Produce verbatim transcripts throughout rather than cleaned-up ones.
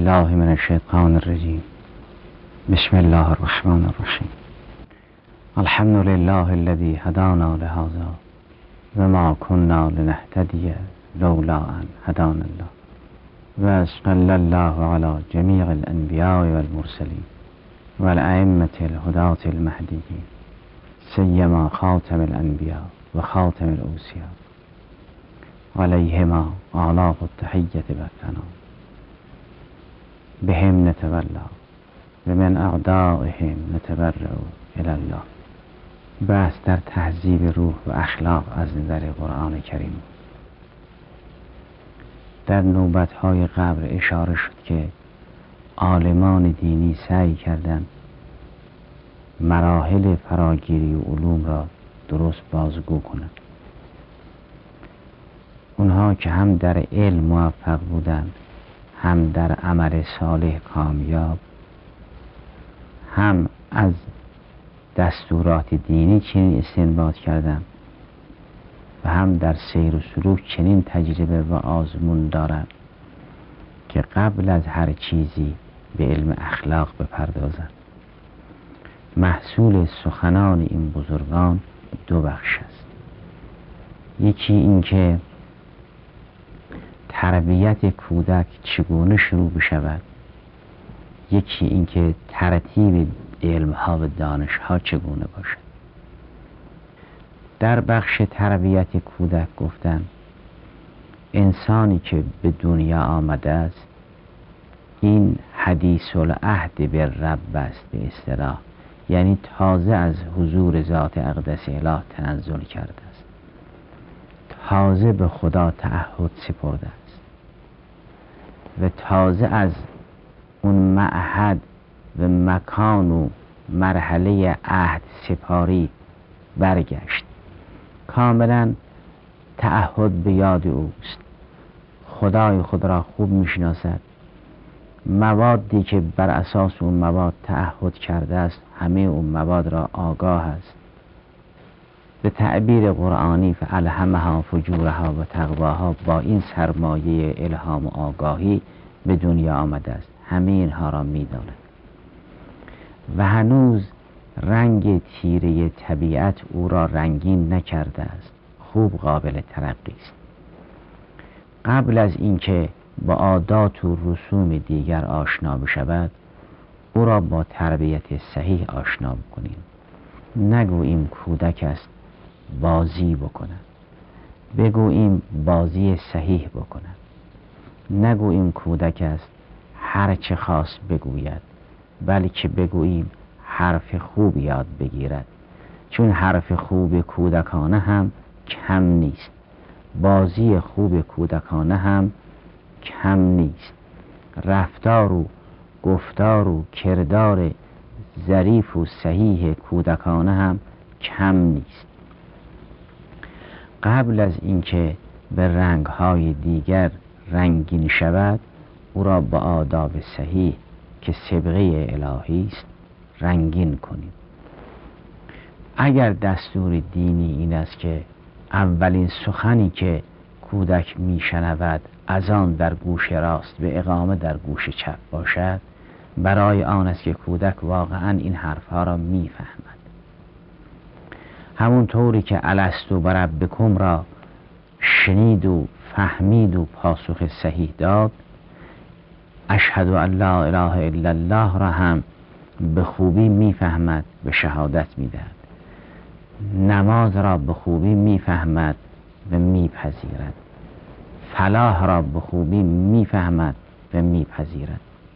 بالله من الشیطان الرجیم. بسم الله الرحمن الرحیم. الحمد لله الذي هدانا لهذا وما كنا لنهتدي لولا ان هدانا الله وصلى الله على جميع الانبیاء والمرسلین والائمة الهداة المهدیین سیما خاتم الانبیاء و خاتم الاوصیاء علیهما آلاف التحیة والثناء بهم نتولا و من اعدائهم نتبرأ الی الله. بحث در تهذیب روح و اخلاق از نظر قرآن کریم. در نوبت‌های قبل اشاره شد که عالمان دینی سعی کردند مراحل فراگیری و علوم را درست بازگو کنند. اونها که هم در علم موفق بودند، هم در عمل صالح کامیاب، هم از دستورات دینی چنین استنباط کردند و هم در سیر و سلوک چنین تجربه و آزمون دارند که قبل از هر چیزی به علم اخلاق بپردازند. محصول سخنان این بزرگان دو بخش است. یکی این که تربیت کودک چگونه شروع بشود، یکی این که ترتیب علمها و دانشها چگونه باشد. در بخش تربیت کودک گفتن انسانی که به دنیا آمده است این حدیث العهد به رب است به اصطلاح، یعنی تازه از حضور ذات اقدس اله تنزل کرده است، تازه به خدا تعهد سپرده است و تازه از اون معهد و مکان و مرحله عهد سپاری برگشت. کاملا تعهد به یاد اوست، خدای خود را خوب میشناسد، موادی که بر اساس اون مواد تعهد کرده است همه اون مواد را آگاه است. به تعبیر قرآنی فالهمها فجورها و تقواها، با این سرمایه الهام و آگاهی به دنیا آمده است، همه اینها را میداند و هنوز رنگ تیره طبیعت او را رنگین نکرده است، خوب قابل ترقی است. قبل از اینکه با عادات و رسوم دیگر آشنا بشود او را با تربیت صحیح آشنا بکنیم. نگوییم کودک است بازی بکنند، بگوییم بازی صحیح بکنند. نگوییم کودک است هر چه خواست بگوید، بلکه بگوییم حرف خوب یاد بگیرد، چون حرف خوب کودکانه هم کم نیست، بازی خوب کودکانه هم کم نیست، رفتار و گفتار و کردار ظریف و صحیح کودکانه هم کم نیست. قبل از اینکه به رنگ‌های دیگر رنگین شود او را با آداب صحیح که سابقه الهی است رنگین کنیم. اگر دستور دینی این است که اولین سخنی که کودک میشنود از آن در گوش راست به اقامه در گوش چپ باشد، برای آن است که کودک واقعا این حرفها را میفهمد. همون طوری که الستو بربکم را شنید و فهمید و پاسخ صحیح داد، اشهد ان لا اله الا الله را هم به خوبی میفهمد، به شهادت میدهد. نماز را به خوبی میفهمد و میپذیرد. فلاح را به خوبی میفهمد و میپذیرد.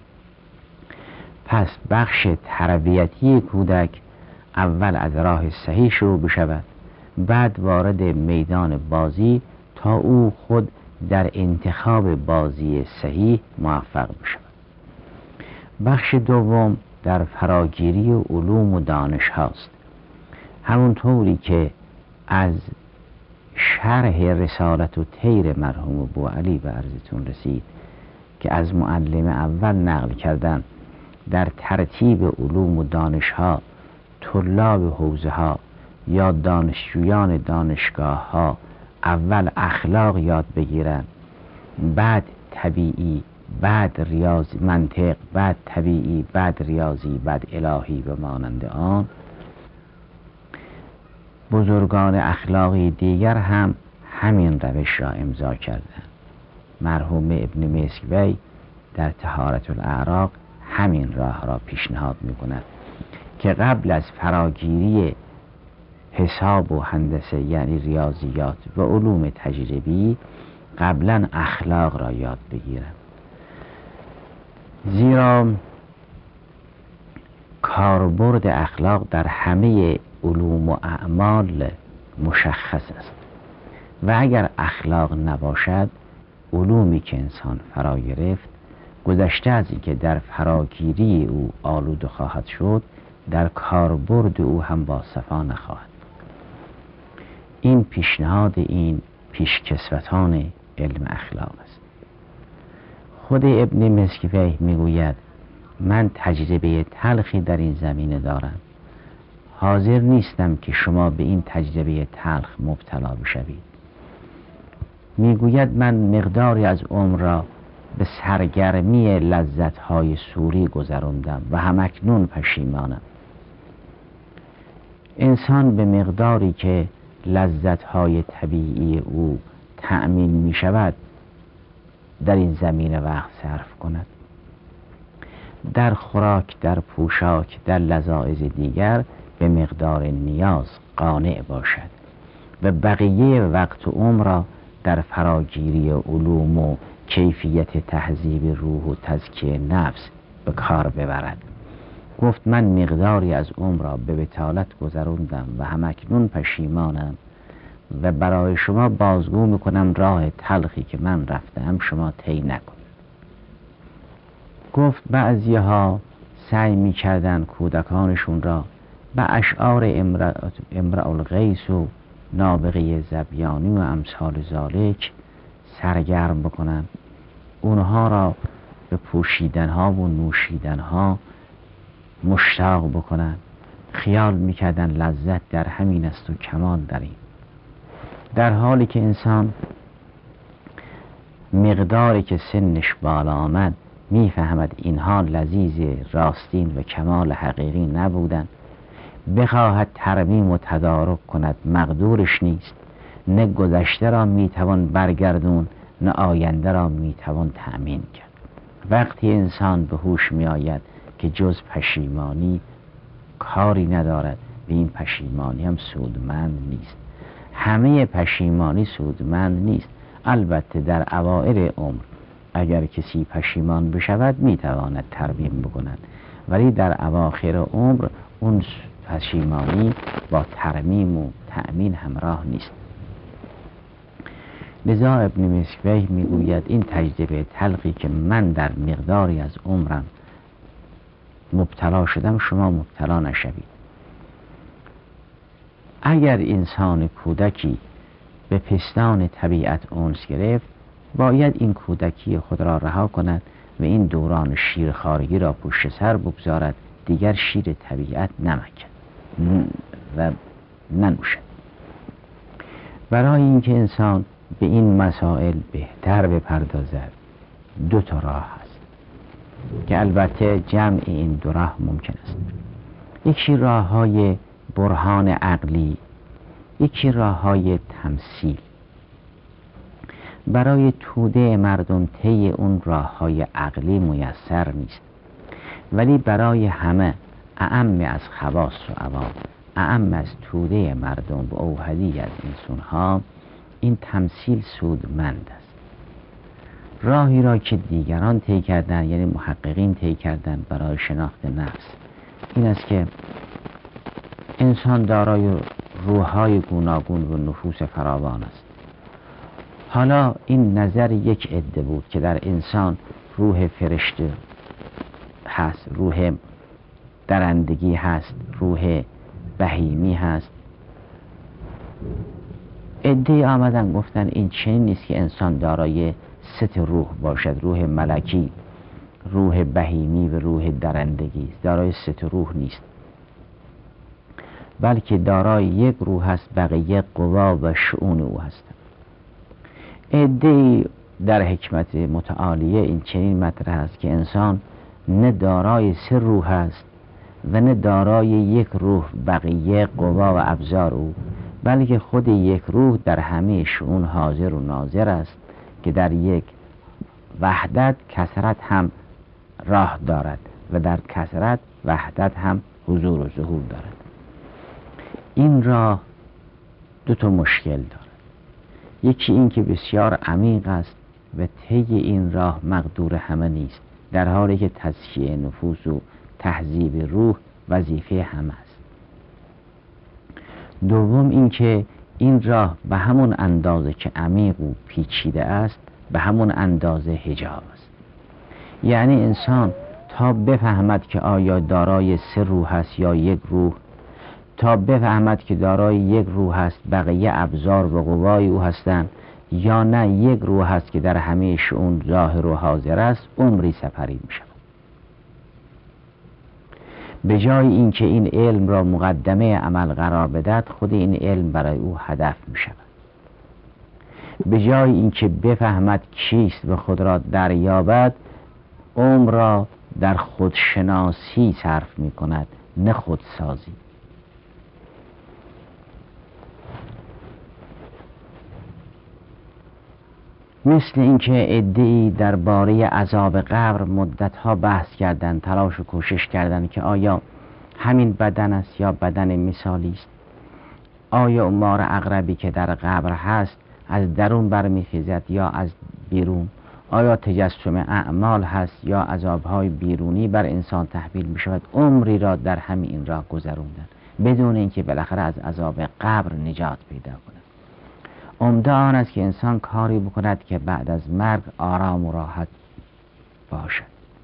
پس بخش تربیتی کودک اول از راه صحیح شروع بشود، بعد وارد میدان بازی تا او خود در انتخاب بازی صحیح موفق بشود. بخش دوم در فراگیری و علوم و دانش هاست. همون طوری که از شرح رسالت و طیر مرحوم ابو علی به عرضتون رسید که از معلم اول نقل کردن در ترتیب علوم و دانش ها طلاب حوزه ها یا دانشجویان دانشگاه ها اول اخلاق یاد بگیرن، بعد طبیعی بعد ریاضی منطق، بعد طبیعی، بعد ریاضی، بعد الهی و مانند آن. بزرگان اخلاقی دیگر هم همین روش را امضا کردند. مرحوم ابن مسکوی در طهارت الاعراق همین راه را پیشنهاد می‌کند که قبل از فراگیری حساب و هندسه یعنی ریاضیات و علوم تجربی قبلا اخلاق را یاد بگیرند، زیرا کاربرد اخلاق در همه علوم و اعمال مشخص است و اگر اخلاق نباشد علومی که انسان فرا گرفت گذشته از اینکه در فراگیری او آلوده خواهد شد، در کاربرد او هم با صفا نخواهد. این پیشنهاد این پیشکسوتان علم اخلاق است. خود ابن مسکوی میگوید من تجربه تلخی در این زمینه دارم، حاضر نیستم که شما به این تجربه تلخ مبتلا بشوید. میگوید من مقداری از عمر را به سرگرمی لذت‌های سوری گذراندم و همکنون پشیمانم. انسان به مقداری که لذت‌های طبیعی او تأمین می شود در این زمینه وقت صرف کند. در خوراک، در پوشاک، در لذایذ دیگر به مقدار نیاز قانع باشد و بقیه وقت و عمر را در فراگیری علوم و کیفیت تهذیب روح و تزکیه نفس به کار ببرد. گفت من مقداری از عمر را به بطالت گذراندم و همکنون پشیمانم و برای شما بازگو میکنم راه تلخی که من رفتم شما طی نکنید. گفت بعضی ها سعی میکردن کودکانشون را به اشعار امرأ القیس و نابغه زبیانی و امثال ذالک سرگرم بکنن، اونها را به پوشیدن ها و نوشیدن ها مشتاق بکنن. خیال میکردن لذت در همین است و کمال در این، در حالی که انسان مقداری که سنش بالا آمد میفهمد اینها لذیذ راستین و کمال حقیقی نبودن. بخواهد ترمیم و تدارک کند مقدورش نیست. نه گذشته را میتوان برگردون، نه آینده را میتوان تأمین کرد. وقتی انسان به هوش میآید که جز پشیمانی کاری ندارد و این پشیمانی هم سودمند نیست. همه پشیمانی سودمند نیست. البته در اوائل عمر اگر کسی پشیمان بشود میتواند ترمیم بکند، ولی در اواخر عمر اون پشیمانی با ترمیم و تأمین همراه نیست. لذا ابن مسکوی میگوید این تجربه تلخی که من در مقداری از عمرم مبتلا شدم شما مبتلا نشوید. اگر انسان کودکی به پستان طبیعت انس گرفت باید این کودکی خود را رها کند و این دوران شیرخواری را پشت سر بگذارد، دیگر شیر طبیعت نمکد و ننوشد. برای اینکه انسان به این مسائل بهتر بپردازد دو تا راه هست که البته جمع این دو راه ممکن است. یکی راه های برهان عقلی، یکی راه های تمثیل. برای توده مردم طی اون راه های عقلی میسر نیست، ولی برای همه اعم از خواص و عوام، اعم از توده مردم و اوحدی از انسان ها این تمثیل سودمند است. راهی را که دیگران طی کردن یعنی محققین طی کردن برای شناخت نفس این است که انسان دارای روح‌های گوناگون و نفوس فراوان است. حالا این نظر یک عده بود که در انسان روح فرشته هست، روح درندگی هست، روح بهیمی هست. عده آمدن گفتن این چنین نیست که انسان دارای ست روح باشد، روح ملکی، روح بهیمی و روح درندگی، دارای ست روح نیست، بلکه دارای یک روح هست، بقیه قوا و شؤون او هستند. عده در حکمت متعالیه این چنین مطرح است که انسان نه دارای سه روح است و نه دارای یک روح بقیه قوا و ابزار او، بلکه خود یک روح در همه شئون حاضر و ناظر است که در یک وحدت کثرت هم راه دارد و در کثرت وحدت هم حضور و ظهور دارد. این راه دو تا مشکل دارد. یکی این که بسیار عمیق است و طی این راه مقدور همه نیست، در حالی که تزکیه نفوس و تهذیب روح وظیفه همه است. دوم این که این راه به همون اندازه که عمیق و پیچیده است به همون اندازه حجاب است. یعنی انسان تا بفهمد که آیا دارای سه روح است یا یک روح، تا بفهمد که دارای یک روح است بقیه ابزار و قوای او هستند یا نه یک روح است که در همه شئون ظاهر و حاضر است، عمری سپری می شود. به جای اینکه این علم را مقدمه عمل قرار بدهد، خود این علم برای او هدف می شود. به جای اینکه بفهمد کیست و خود را دریابد، عمر را در خودشناسی صرف می کند، نه خودسازی. مثل اینکه عده‌ای درباره عذاب قبر مدتها بحث کردند، تلاش و کوشش کردند که آیا همین بدن است یا بدن مثالی است، آیا مار عقربی که در قبر هست از درون برمیخیزد یا از بیرون، آیا تجسم اعمال هست یا عذابهای بیرونی بر انسان تحمیل می شود. عمری را در همین این راه گذروندن بدون اینکه بالاخره از عذاب قبر نجات پیدا کند. عمده آن است که انسان کاری بکند که بعد از مرگ آرام و راحت باشد،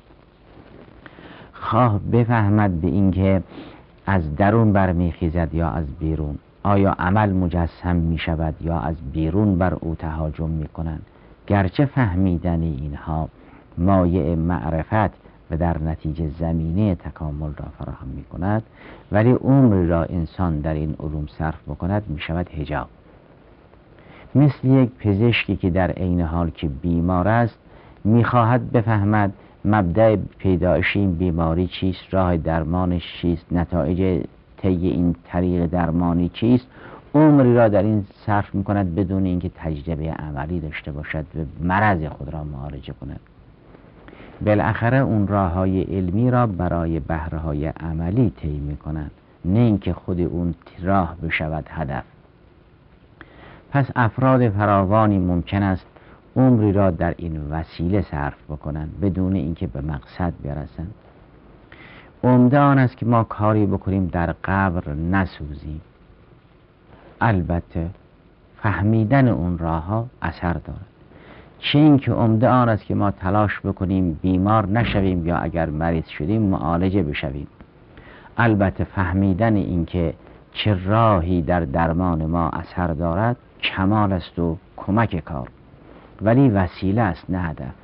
خواه بفهمد به اینکه از درون برمیخیزد یا از بیرون، آیا عمل مجسم می شود یا از بیرون بر او تهاجم می کنند. گرچه فهمیدن اینها مایه معرفت و در نتیجه زمینه تکامل را فراهم می کند، ولی عمر را انسان در این علوم صرف بکند می شود حجاب. مثل یک پزشکی که در عین حال که بیمار است میخواهد بفهمد مبدأ پیدایش این بیماری چیست، راه درمانش چیست، نتایج طی این طریق درمانی چیست، عمری را در این صرف میکند بدون اینکه تجربه عملی داشته باشد و مرض خود را معالجه کند. بالاخره اون راه های علمی را برای بهره های عملی طی میکنند، نه اینکه خود اون راه بشود هدف. پس افراد فراوانی ممکن است عمری را در این وسیله صرف بکنند بدون اینکه به مقصد برسند. عمده آن است که ما کاری بکنیم در قبر نسوزیم. البته فهمیدن اون راه ها اثر دارد، چه اینکه عمده آن است که ما تلاش بکنیم بیمار نشویم یا اگر مریض شدیم معالجه بشویم. البته فهمیدن اینکه چه راهی در درمان ما اثر دارد کمال است و کمک کار، ولی وسیله است نه هدف.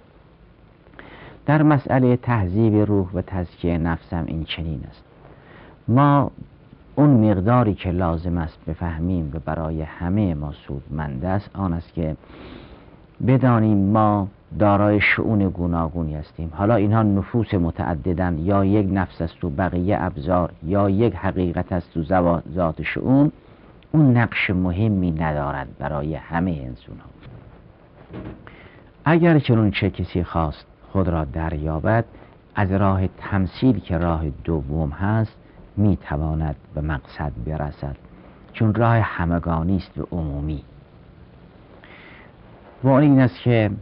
در مسئله تهذیب روح و تزکیه نفسم این چنین است. ما اون مقداری که لازم است بفهمیم و برای همه ما سودمند است آن است که بدانیم ما دارای شئون گوناگونی هستیم. حالا اینها نفوس متعددن، یا یک نفس است و بقیه ابزار، یا یک حقیقت است و ذات شئون، اون نقش مهمی ندارد برای همه انسان ها. اگر چنون چه کسی خواست خود را دریابد، از راه تمثیل که راه دوم هست می تواند به مقصد برسد، چون راه همگانی است و عمومی. و این است که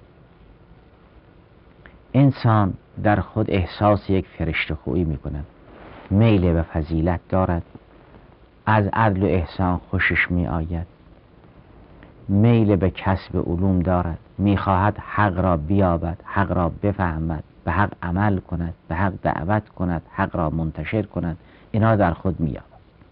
انسان در خود احساس یک فرشته خویی می کند، میل به فضیلت دارد، از عدل و احسان خوشش می آید، میل به کسب علوم دارد، می خواهد حق را بیابد، حق را بفهمد، به حق عمل کند، به حق دعوت کند، حق را منتشر کند. اینا در خود می یابد.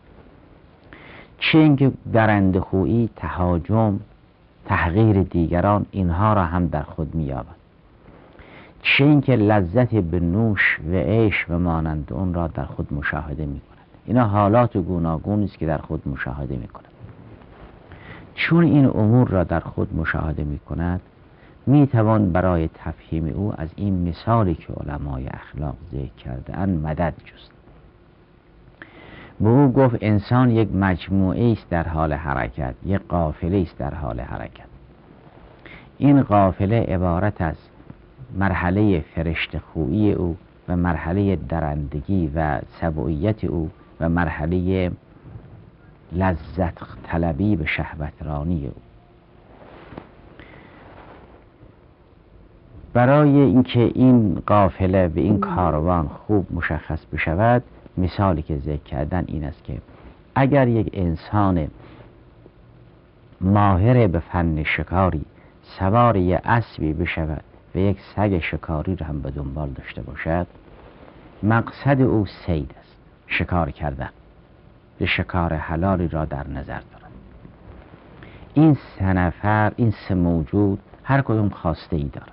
چه اینکه درنده خویی، تهاجم، تحقیر دیگران، اینها را هم در خود می یابد. چه اینکه لذت به نوش و عیش و مانند اون را در خود مشاهده می کند. اینا حالات گوناگونی است که در خود مشاهده می کند. چون این امور را در خود مشاهده می کند، می توان برای تفهیم او از این مثالی که علمای اخلاق ذکر کرده اند مدد جست. به او گفت انسان یک مجموعه است در حال حرکت، یک قافله است در حال حرکت. این قافله عبارت از مرحله فرشته خویی او و مرحله درندگی و سبوعیت او و مرحله لذت طلبی به شهوت رانی او. برای اینکه این قافله به این کاروان خوب مشخص بشود، مثالی که ذکر کردن این است که اگر یک انسان ماهر به فن شکاری سوار یک اسبی بشود و یک سگ شکاری را هم به دنبال داشته باشد، مقصد او صید است، شکار کردن، به شکار حلالی را در نظر دارد. این سه نفر، این سه موجود هر کدوم خواسته ای دارد.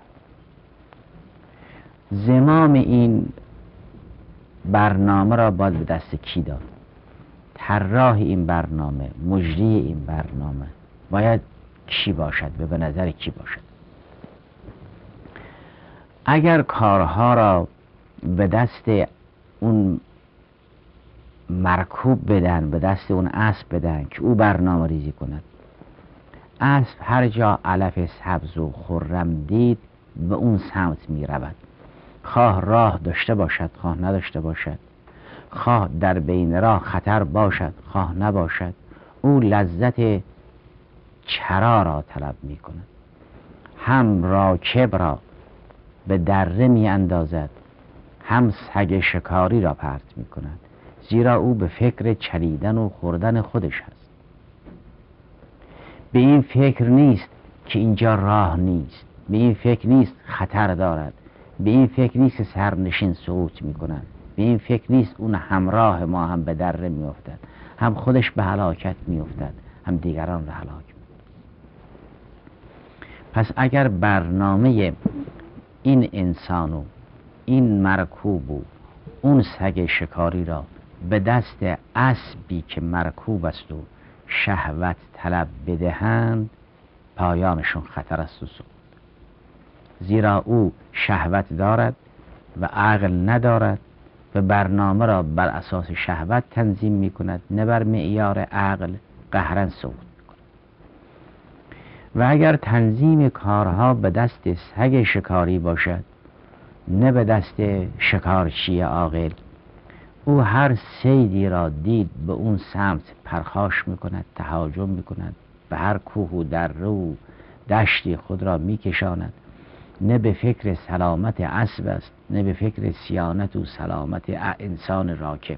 زمام این برنامه را باید به دست کی داد؟ طراح این برنامه، مجری این برنامه باید کی باشد؟ به نظر کی باشد؟ اگر کارها را به دست اون مرکوب بدن، به دست اون اسب بدن که او برنامه ریزی کند، اسب هر جا علف سبز و خرم دید به اون سمت می رود، خواه راه داشته باشد خواه نداشته باشد، خواه در بین راه خطر باشد خواه نباشد، او لذت چرا را طلب می کند. هم راکب را به دره می اندازد، هم سگ شکاری را پرت می کند، زیرا او به فکر چریدن و خوردن خودش هست. به این فکر نیست که اینجا راه نیست، به این فکر نیست خطر دارد، به این فکر نیست که سرنشین سقوط می کند، به این فکر نیست اون همراه ما هم به دره می افتد، هم خودش به هلاکت می افتد، هم دیگران را هلاک می. پس اگر برنامه این انسان و این مرکوب و اون سگ شکاری را به دست اسبی که مرکوب است و شهوت طلب بدهند، پایانشون خطر است و سقوط. زیرا او شهوت دارد و عقل ندارد و برنامه را بر اساس شهوت تنظیم می کند، نه بر معیار عقل، قهرن سقوط می کند. و اگر تنظیم کارها به دست سگ شکاری باشد، نه به دست شکارچی عاقل، او هر صیدی را دید به اون سمت پرخاش می کند، تهاجم می کند، به هر کوه و دره و دشتی خود را می کشاند، نه به فکر سلامت اسب است، نه به فکر صیانت و سلامت انسان راکب.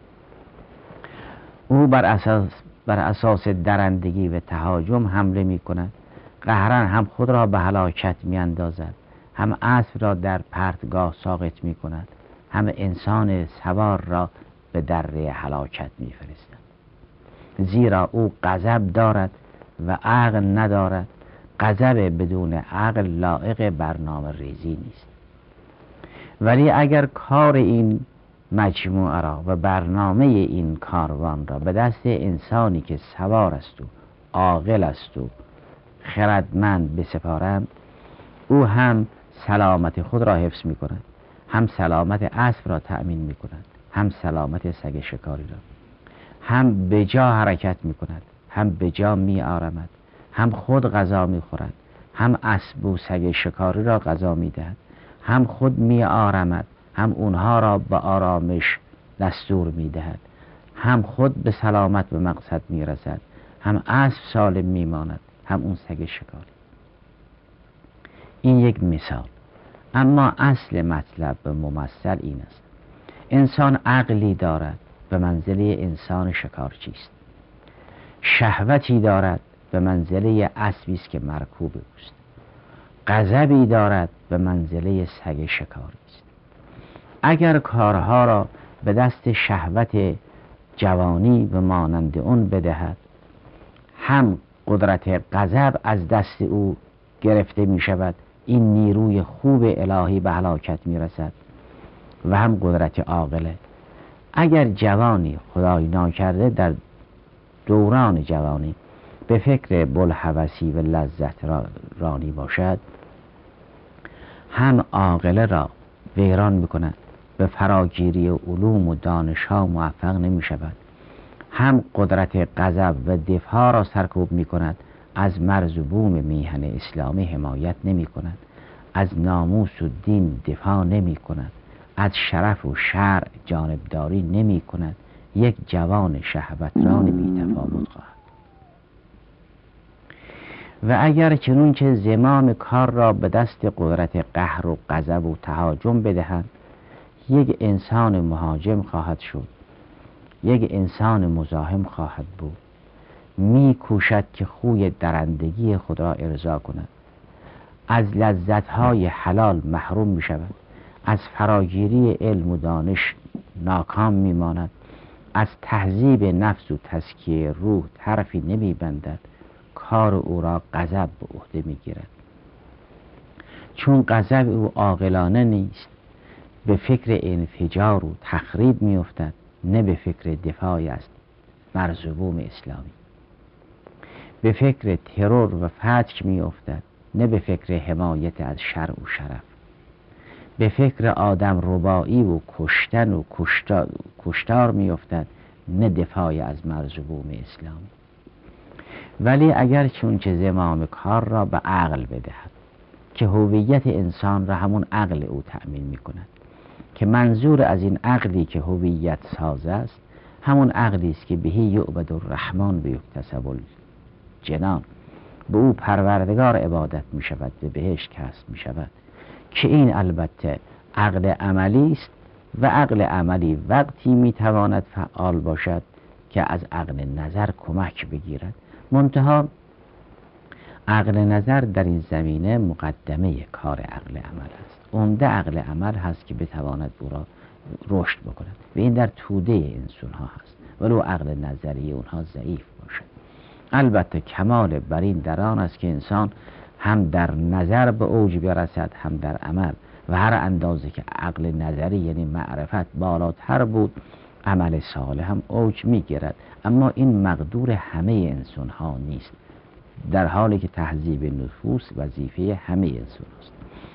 او بر اساس بر اساس درندگی و تهاجم حمله می کند، قهرن هم خود را به هلاکت می اندازد، هم اسب را در پرتگاه ساقط می کند، هم انسان سوار را به دره هلاکت می فرستد. زیرا او غضب دارد و عقل ندارد. غضب بدون عقل لایق برنامه ریزی نیست. ولی اگر کار این مجموعه را و برنامه این کاروان را به دست انسانی که سوار است و عاقل است و خردمند بسپارند، او هم سلامت خود را حفظ می کند، هم سلامت اسب را تأمین می کند، هم سلامت سگ شکاری را، هم به جا حرکت می کند، هم به جا می آرامد، هم خود غذا می خورد، هم اسب و سگ شکاری را غذا می دهد، هم خود می آرامد، هم اونها را به آرامش دستور می دهد، هم خود به سلامت به مقصد می رسد، هم اسب سالم می ماند، هم اون سگ شکاری. این یک مثال. اما اصل مطلب به ممثل این است: انسان عقلی دارد به منزله انسان شکارچی است، شهوتی دارد به منزله اسبی است که مرکوب اوست، غضبی دارد به منزله سگ شکاری است. اگر کارها را به دست شهوت جوانی و مانند اون بدهد، هم قدرت غضب از دست او گرفته می شود، این نیروی خوب الهی به هلاکت می رسد، و هم قدرت عاقله. اگر جوانی خدای ناکرده در دوران جوانی به فکر بلهوسی و لذت رانی باشد، هم عاقله را ویران میکند، به فراگیری علوم و دانش ها موفق نمی شود، هم قدرت غضب و دفاع را سرکوب می کند، از مرز و بوم میهن اسلامی حمایت نمی کند، از ناموس و دین دفاع نمی کند، از شرف و شرع جانبداری نمی کند، یک جوان شهوتران بی تفاوت خواهد. و اگر چنون که زمام کار را به دست قدرت قهر و غضب و تهاجم بدهند، یک انسان مهاجم خواهد شد، یک انسان مزاحم خواهد بود، می کوشد که خوی درندگی خود را ارضا کند، از لذتهای حلال محروم می شود، از فراگیری علم و دانش ناکام می ماند، از تهذیب نفس و تزکیه روح طرفی نمی بندد، کار او را غضب به عهده می گیرد. چون غضب او عاقلانه نیست، به فکر انفجار و تخریب می افتد، نه به فکر دفاع از مرز و بوم اسلامی. به فکر ترور و فتک می افتد، نه به فکر حمایت از شرع و شرف. به فکر آدم ربایی و کشتن و کشتار, کشتار می افتد، نه دفاع از مرز و بوم اسلامی. ولی اگر چون که زمام کار را به عقل بدهد که هویت انسان را همون عقل او تأمین می کند، که منظور از این عقلی که هویت ساز است همون عقلی است که بهی یعبد الرحمن بیکتسب الجنان، به او پروردگار عبادت می شود، به بهشت کسب می شود، که این البته عقل عملی است و عقل عملی وقتی می تواند فعال باشد که از عقل نظر کمک بگیرد. منتها عقل نظر در این زمینه مقدمه کار عقل عمل است. عمده عقل عمل هست که بتواند او را رشد بکند و این در توده انسان ها هست، ولو عقل نظری اونها ضعیف باشد. البته کمال بر این در آن است که انسان هم در نظر به اوج برسد، هم در عمل، و هر اندازه که عقل نظری یعنی معرفت بالاتر بود، عمل صالح هم اوج میگیرد. اما این مقدور همه انسان ها نیست، در حالی که تهذیب نفوس وظیفه همه انسان است.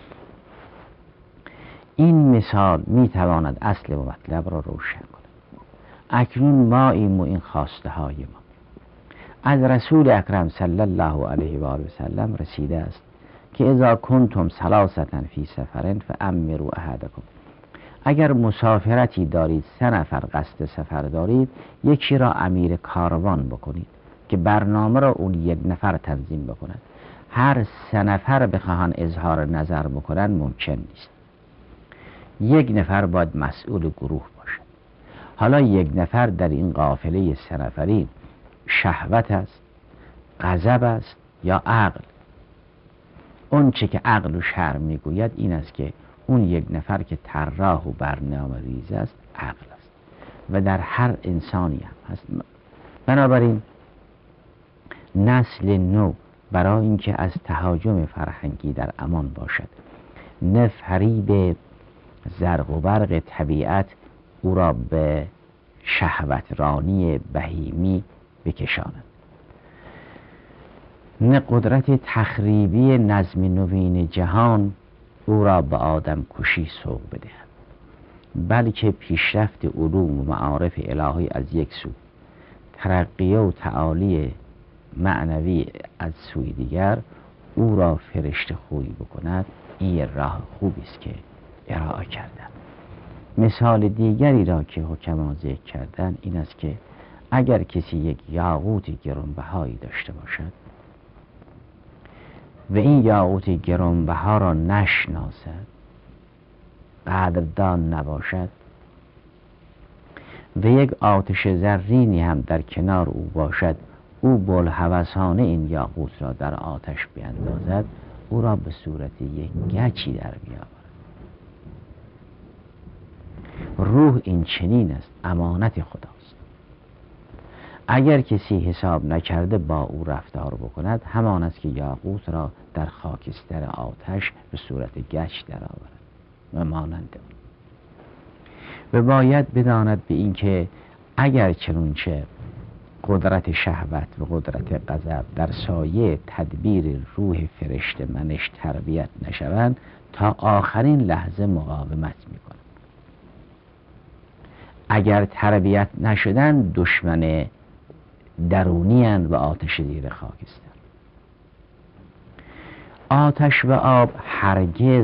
این مثال میتواند اصل و مطلب را روشن کند. اکنون ما ایم و این خواسته های ما از رسول اکرم صلی الله علیه و آله و سلم رسیده است که اذا کنتم ثلاثة فی سفر فامروا احدکم، اگر مسافرتی دارید، سه نفر قصد سفر دارید، یکی را امیر کاروان بکنید که برنامه را اون یک نفر تنظیم بکند. هر سه نفر بخواهن اظهار نظر بکنن ممکن نیست، یک نفر باید مسئول گروه باشد. حالا یک نفر در این قافله سه نفری شهوت است، غضب است یا عقل؟ اون چه که عقل و شرع میگوید این است که اون یک نفر که طراح و برنامه ریز است عقل است و در هر انسانی هم هست. بنابراین نسل نو برای اینکه از تهاجم فرهنگی در امان باشد، نه فریب زرق و برق طبیعت او را به شهوترانی بهیمی بکشاند، نه قدرت تخریبی نظم نوین جهان او را به آدم کشی سوق بدهد، بلکه پیشرفت علوم و معارف الهی از یک سو، ترقیه و تعالی معنوی از سوی دیگر او را فرشته خوی بکند. این راه خوبی است که ارائه کردن. مثال دیگری را که حکما ذکر کردن این است که اگر کسی یک یاقوت گرانبهایی داشته باشد و این یاقوت گرانبها را نشناسد، قدردان نباشد و یک آتش زرینی هم در کنار او باشد، او بوالهوسانه این یاقوت را در آتش بیندازد، او را به صورت یک گچی در بیاورد. روح این چنین است، امانت خداست. اگر کسی حساب نکرده با او رفتار بکند، همان است که یاقوت را در خاکستر آتش به صورت گچ در آورد و مانند آن. و باید بداند به این که اگر چنونچه قدرت شهوت و قدرت غضب در سایه تدبیر روح فرشته منش تربیت نشوند، تا آخرین لحظه مقاومت میکنند. اگر تربیت نشدن دشمن درونی اند و آتش زیر خاکستر. آتش و آب هرگز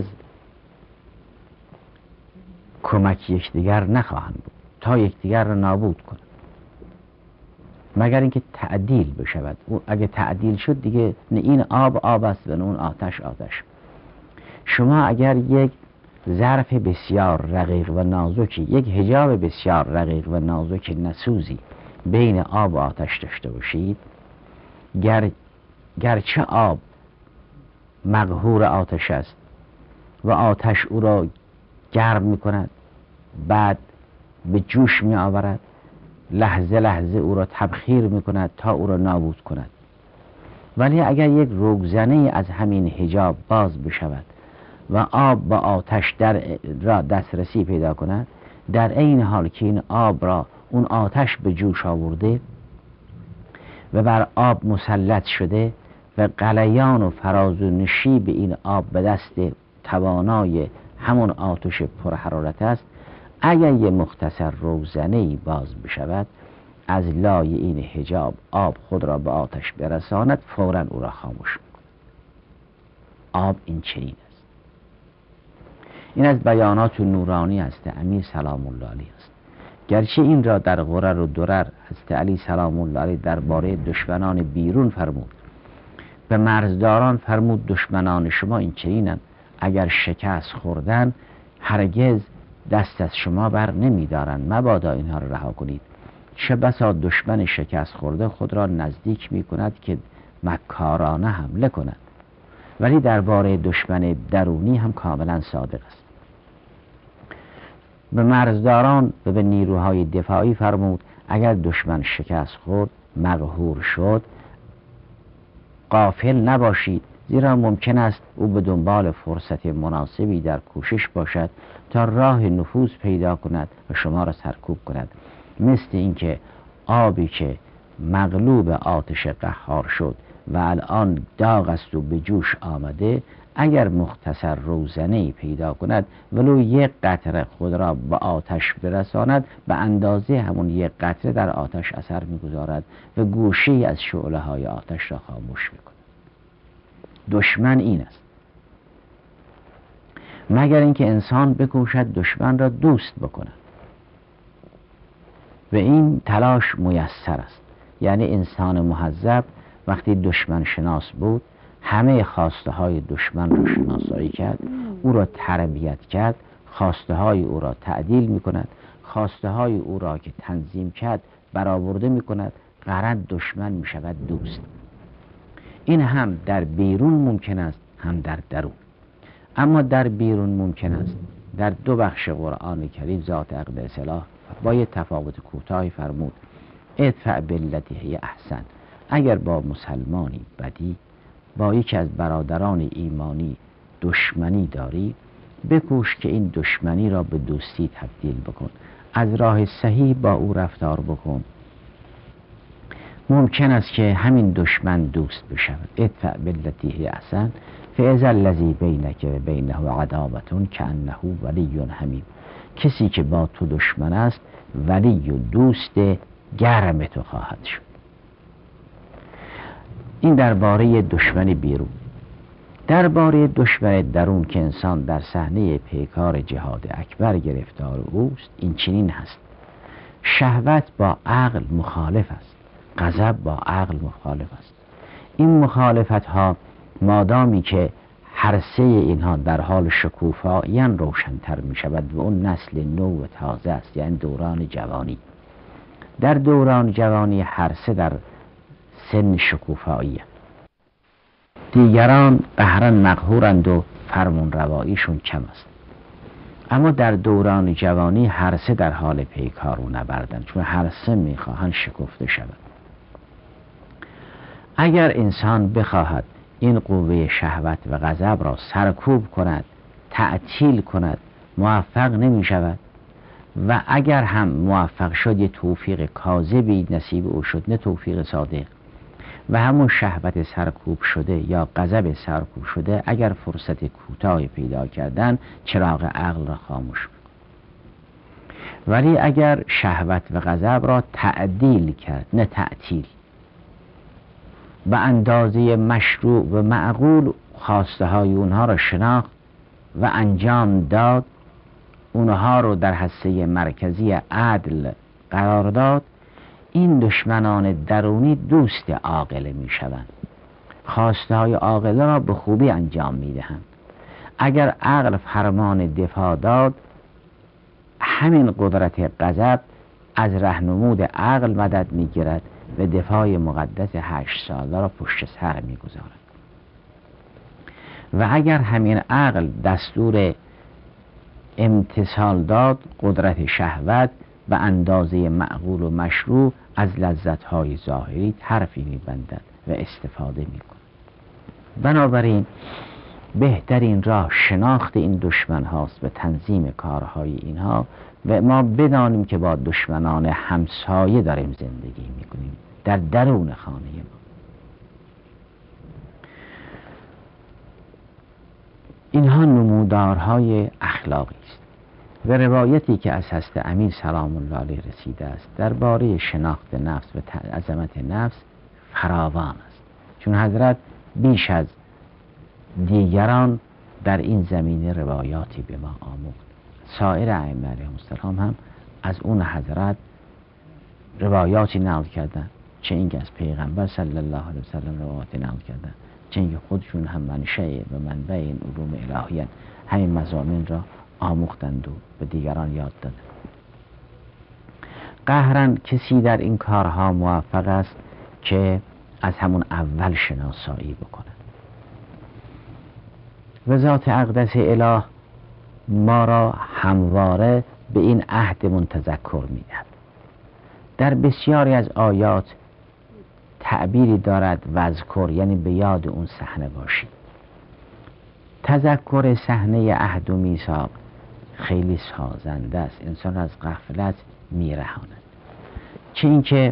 کمک یکدیگر نخواهند بود تا یکدیگر را نابود کنند، مگر اینکه تعدیل بشود. اگه تعدیل شد دیگه نه این آب آب است و نه اون آتش آتش. شما اگر یک ظرف بسیار رقیق و نازکی، یک حجاب بسیار رقیق و نازک نسوزی بین آب و آتش داشته باشید، گر گرچه آب مقهور آتش است و آتش او را گرم می کند، بعد به جوش می آورد، لحظه لحظه او را تبخیر می کند تا او را نابود کند، ولی اگر یک روزنه از همین حجاب باز بشود و آب با آتش در را دسترسی پیدا کند، در این حال که این آب را اون آتش به جوش آورده و بر آب مسلط شده و غلیان و فراز و نشیب این آب به دست توانای همون آتش پرحرارت است، اگر یه مختصر روزنه‌ای باز بشود، از لای این حجاب آب خود را به آتش برساند، فوراً او را خاموش می‌کند. آب این چنین است. این از بیانات نورانی است امیر سلام الله علیه است. گرچه این را در غرر و درر حضرت علی سلام الله علیه درباره دشمنان بیرون فرمود، به مرزداران فرمود دشمنان شما این چنینند، اگر شکست خوردن هرگز دست از شما بر نمیدارند، مبادا اینها را رها کنید. چه بسا دشمن شکست خورده خود را نزدیک می کند که مکارانه حمله کند، ولی درباره دشمن درونی هم کاملا صادق است. به مرزداران و به نیروهای دفاعی فرمود اگر دشمن شکست خورد، مقهور شد، غافل نباشید، زیرا ممکن است او به دنبال فرصت مناسبی در کوشش باشد تا راه نفوذ پیدا کند و شما را سرکوب کند، مثل اینکه آبی که مغلوب آتش قهار شد و الان داغ است و به جوش آمده، اگر مختصر روزنه‌ای پیدا کند ولو یک قطره خود را به آتش برساند، به اندازه همون یک قطره در آتش اثر می‌گذارد و گوشه‌ای از شعله‌های آتش را خاموش می‌کند. دشمن این است، مگر اینکه انسان بکوشد دشمن را دوست بکند و این تلاش میسر است. یعنی انسان مهذب وقتی دشمن شناس بود، همه خواسته های دشمن را شناسایی کرد، او را تربیت کرد، خواسته های او را تعدیل می کند، خواسته های او را که تنظیم کرد برآورده می کند، قرن دشمن می شود دوست. این هم در بیرون ممکن است، هم در درون. اما در بیرون ممکن است. در دو بخش قرآن کریم ذات عقل اصلاح با یه تفاوت کوتاهی فرمود: ادفع بالتی هی احسن. اگر با مسلمانی بدی، با یکی از برادران ایمانی دشمنی داری، بکوش که این دشمنی را به دوستی تبدیل بکن، از راه صحیح با او رفتار بکن. ممکن است که همین دشمن دوست بشود. ادفع بالتی هی احسن فاذا الذی بینک و بینه عداوة کانه ولی حمیم. کسی که با تو دشمن است ولی و دوست گرم تو خواهد شد. این درباره دشمن بیرون. درباره دشمن درون که انسان در صحنه پیکار جهاد اکبر گرفتار اوست، این چنین هست: شهوت با عقل مخالف است، غضب با عقل مخالف است. این مخالفت ها مادامی که هر سه اینها در حال شکوفایی روشن‌تر می شود و اون نسل نو و تازه است، یعنی دوران جوانی. در دوران جوانی هر سه در سن شکوفایی، دیگران قهرن مقهورند و فرمون رواییشون کم است. اما در دوران جوانی هر سه در حال پیکار و نبردن، چون هر سه میخواهند شکفته شود. اگر انسان بخواهد این قوه شهوت و غضب را سرکوب کند، تعطیل کند، موفق نمی شود و اگر هم موفق شد یه توفیق کاذبی نصیب او شد، نه توفیق صادق، و همون شهوت سرکوب شده یا غضب سرکوب شده اگر فرصت کوتاهی پیدا کردن چراغ عقل را خاموش می‌کند. ولی اگر شهوت و غضب را تعدیل کرد نه تعطیل، به اندازه مشروع و معقول خواسته های اونها را شناخت و انجام داد، اونها رو در هسته مرکزی عدل قرار داد، این دشمنان درونی دوست عاقله می شوند. خواسته های عاقله را به خوبی انجام می دهند. اگر عقل فرمان دفاع داد، همین قدرت غضب از رهنمود عقل مدد می گیرد و دفاع مقدس هشت ساله را پشت سر می گذارد. و اگر همین عقل دستور امتثال داد، قدرت شهوت به اندازه معقول و مشروع از لذت‌های ظاهری طرفی می‌بندد و استفاده می‌کند. بنابراین بهترین راه شناخت این دشمن هاست و تنظیم کارهای اینها و ما بدانیم که با دشمنان همسایه داریم زندگی می‌کنیم در درون خانه ما. اینها نمودارهای اخلاقی است و روایتی که از حضرت امیر سلام الله علیه رسیده است درباره شناخت نفس و عظمت نفس فراوان است، چون حضرت بیش از دیگران در این زمینه روایاتی به ما آموخت. سایر ائمه علیهم السلام هم از اون حضرت روایاتی نقل کردن، چه اینکه از پیغمبر صلی الله علیه وسلم روایاتی نقل کردن، چه اینکه خودشون هم منشأ و منبع این علوم الهیان، همین مضامین را آموختند و به دیگران یاد دادند. قهراً کسی در این کارها موفق است که از همون اول شناسایی بکند. و ذات اقدس اله ما را همواره به این عهدمون تذکر میدهد. در بسیاری از آیات تعبیری دارد وذکر، یعنی به یاد اون صحنه باشید. تذکر صحنه عهد و میثاق خیلی سازنده است، انسان از غفلت میرهاند. چه اینکه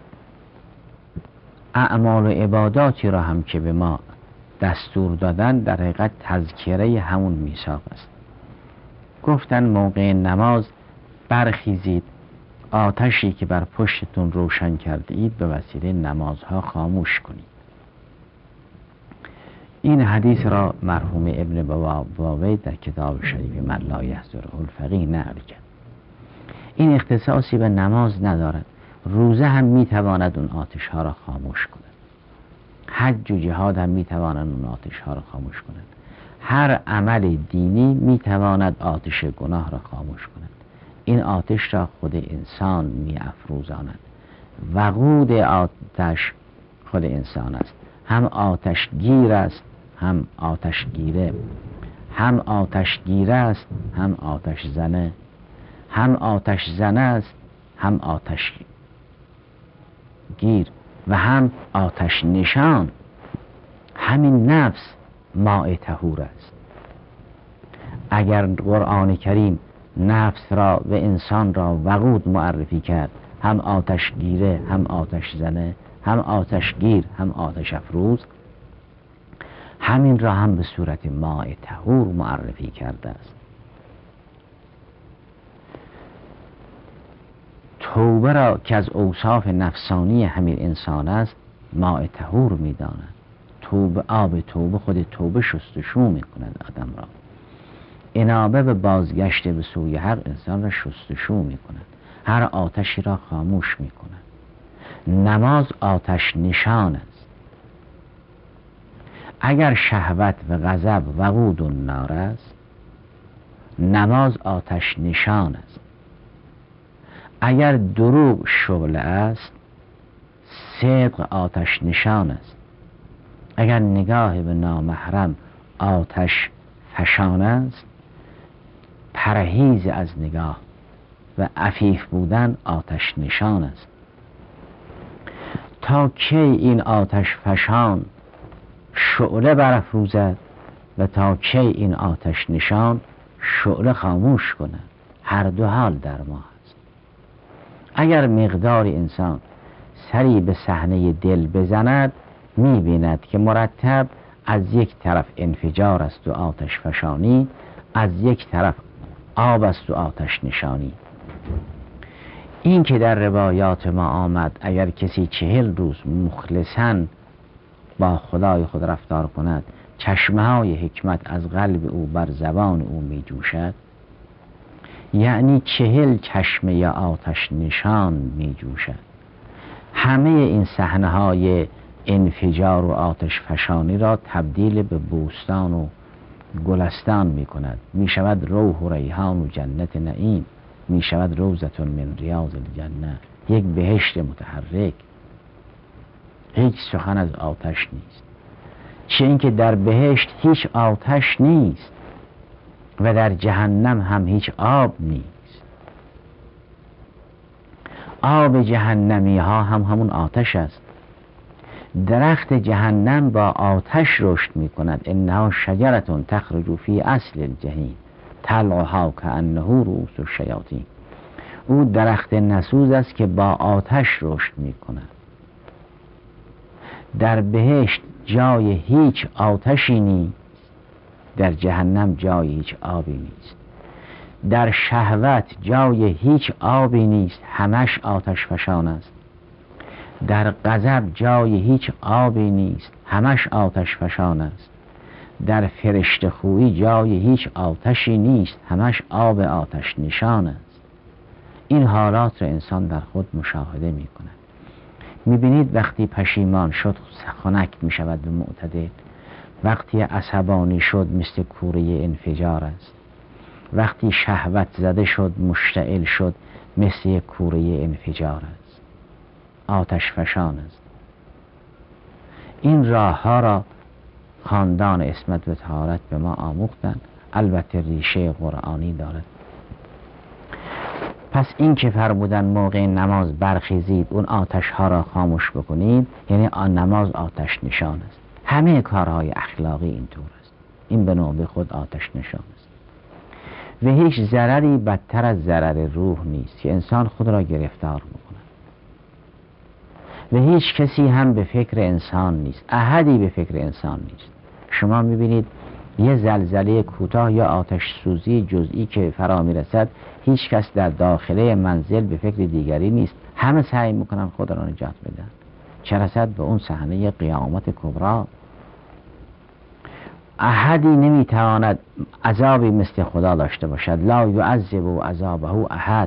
اعمال و عباداتی را هم که به ما دستور دادن در حقیقت تذکره همون میثاق است. گفتن موقع نماز برخیزید، آتشی که بر پشتتون روشن کرده اید به وسیله نمازها خاموش کنید. این حدیث را مرحوم ابن بابوی در کتاب شریف من لا یحضره الفقیه نقل کرد. این اختصاصی به نماز ندارد، روزه هم میتواند اون آتش ها را خاموش کند، حج و جهاد هم میتواند اون آتش ها را خاموش کند، هر عمل دینی میتواند آتش گناه را خاموش کند. این آتش را خود انسان می افروزاند. وقود آتش خود انسان است، هم آتش گیر است هم آتش گیره، هم آتش گیره است هم آتش زنه، هم آتش زنه است هم آتش گیر و هم آتش نشان. همین نفس ماء طهور است. اگر قرآن کریم نفس را و انسان را وقود معرفی کرد، هم آتش گیره هم آتش زنه، هم آتش گیر هم آتش افروز، همین را هم به صورت ماء طهور معرفی کرده است. توبه را که از اوصاف نفسانی همین انسان است ماء طهور می داند. توبه، آب توبه خود توبه شستشو می کند آدم را. انابه به بازگشت به سوی حق انسان را شستشو می کند، هر آتشی را خاموش می کند. نماز آتش نشان است. اگر شهوت و غضب وقود النار است، نماز آتش نشان است. اگر دروغ شعله است، صدق آتش نشان است. اگر نگاه به نامحرم آتش فشان است، پرهیز از نگاه و عفیف بودن آتش نشان است. تا کی این آتش فشان شعله برافروزد و تا کی این آتش نشان شعله خاموش کند؟ هر دو حال در ما هست. اگر مقدار انسان سری به صحنه دل بزند می‌بیند که مرتب از یک طرف انفجار است و آتش فشانی، از یک طرف آب است و آتش نشانی. این که در روایات ما آمد اگر کسی چهل روز مخلصاً با خدای خود رفتار کند چشمه های حکمت از قلب او بر زبان او می جوشد، یعنی چهل چشمه یا آتش نشان می جوشد. همه این صحنه های انفجار و آتش فشانی را تبدیل به بوستان و گلستان می کند. می شود روح و ریحان و جنت نعیم، می شود روضة من ریاض الجنه، یک بهشت متحرک. هیچ سخن از آتش نیست، چه اینکه در بهشت هیچ آتش نیست و در جهنم هم هیچ آب نیست. آب جهنمی ها هم همون آتش است. درخت جهنم با آتش رشد می کند. انها شجرة تخرج فی اصل الجحیم طلعها کأنه رؤوس الشیاطین. او درخت نسوز است که با آتش رشد می کند. در بهشت جای هیچ آتشی نیست، در جهنم جای هیچ آبی نیست. در شهوت جای هیچ آبی نیست، همش آتش فشان است. در غضب جای هیچ آبی نیست، همش آتش فشان است. در فرشته خویی جای هیچ آتشی نیست، همش آب آتش نشان است. این حالات را انسان در خود مشاهده می کند. می بینید وقتی پشیمان شد خنک می شود و معتدل، وقتی عصبانی شد مثل کوره انفجار است، وقتی شهوت زده شد مشتعل شد مثل یک کوره انفجار است، آتش فشان است. این راه ها را خاندان عصمت و طهارت به ما آموختند، البته ریشه قرآنی دارد. پس این که فرمودن موقع نماز برخیزید اون آتش ها را خاموش بکنید، یعنی آن نماز آتش نشان است. همه کارهای اخلاقی اینطور است. این به نوبه خود آتش نشان است و هیچ ضرری بدتر از ضرر روح نیست که انسان خود را گرفتار بکند. و هیچ کسی هم به فکر انسان نیست، احدی به فکر انسان نیست. شما میبینید یه زلزله کوتاه یا آتش سوزی جزئی که فرا میرسد، هیچ کس در داخله منزل به فکر دیگری نیست، همه سعی میکنن خود را نجات بدن، چه رسد به اون صحنه قیامت کبری. احدی نمیتواند عذابی مثل خدا داشته باشد، لا یعذب عذابه احد.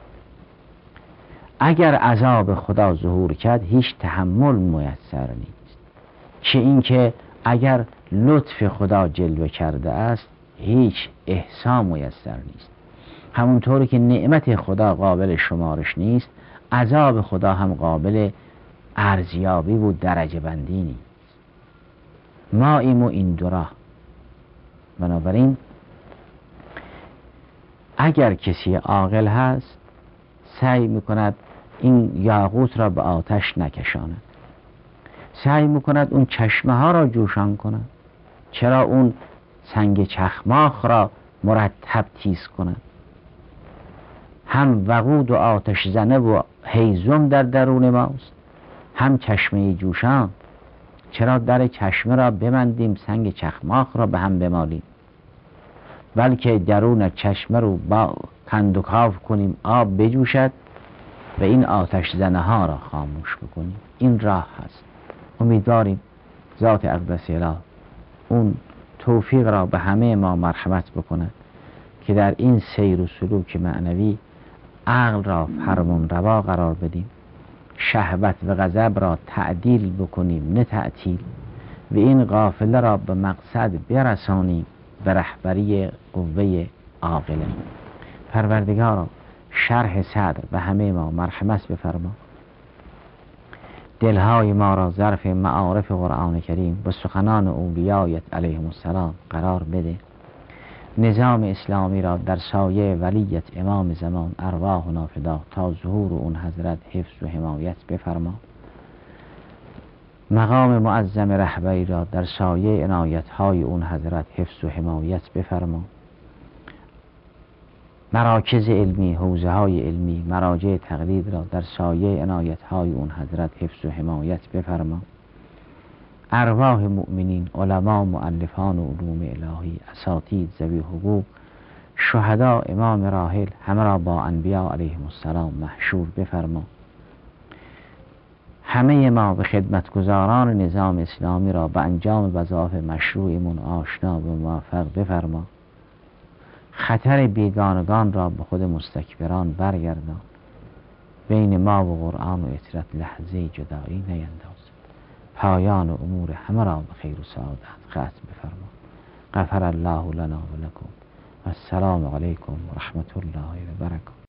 اگر عذاب خدا ظهور کرد هیچ تحمل میسر نیست، چه اینکه اگر لطف خدا جلوه کرده است هیچ احسان میسر نیست. همونطوری که نعمت خدا قابل شمارش نیست، عذاب خدا هم قابل ارزیابی و درجه بندی نیست. ما ایمو این دو راه. بنابراین اگر کسی عاقل هست سعی میکند این یاقوت را به آتش نکشاند، سعی میکند اون چشمه ها را جوشان کند، چرا اون سنگ چخماخ را مرتب تیز کند. هم وقود و آتش زنه و هیزم در درون ماست، هم چشمه جوشان. چرا در چشمه را ببندیم، سنگ چخماخ را به هم بمالیم، بلکه درون چشمه رو با کندوکاو کنیم، آب بجوشد و این آتش زنه ها را خاموش بکنیم. این راه هست. امیدواریم ذات اقدس اله اون توفیق را به همه ما مرحمت بکند که در این سیر و سلوک معنوی عقل را فرمان روا قرار بدیم، شهوت و غضب را تعدیل بکنیم نه تعطیل، و این قافله را به مقصد برسانیم به رهبری قوه عاقله. پروردگارا شرح صدر به همه ما مرحمت بفرما، دلهای ما را ظرف معارف قرآن کریم و سخنان اولیایت علیهم السلام قرار بده. نظام اسلامی را در سایه ولیت امام زمان ارواحنا فدا تا ظهور اون حضرت حفظ و حمایت بفرما. مقام معظم رهبری را در سایه عنایت های اون حضرت حفظ و حمایت بفرما. مراکز علمی، حوزه های علمی، مراجع تقلید را در سایه عنایت های اون حضرت حفظ و حمایت بفرما. ارواح مؤمنین، علما، مؤلفان و علوم الهی، اساتید، ذوی حقوق، شهدا، امام راحل، همه را با انبیا علیهم السلام محشور بفرما. همه ما به خدمتگزاران نظام اسلامی را به انجام وظایف مشروعمون آشنا و موفق بفرما. خطر بیگانگان را به خود مستکبران برگردان. بین ما و قرآن و اطرت لحظه جدایی نینداز. پایان امور همه را به خیر و سعادت ختم بفرما. غفر الله لنا و لکم. السلام علیکم و رحمت الله و برکاته.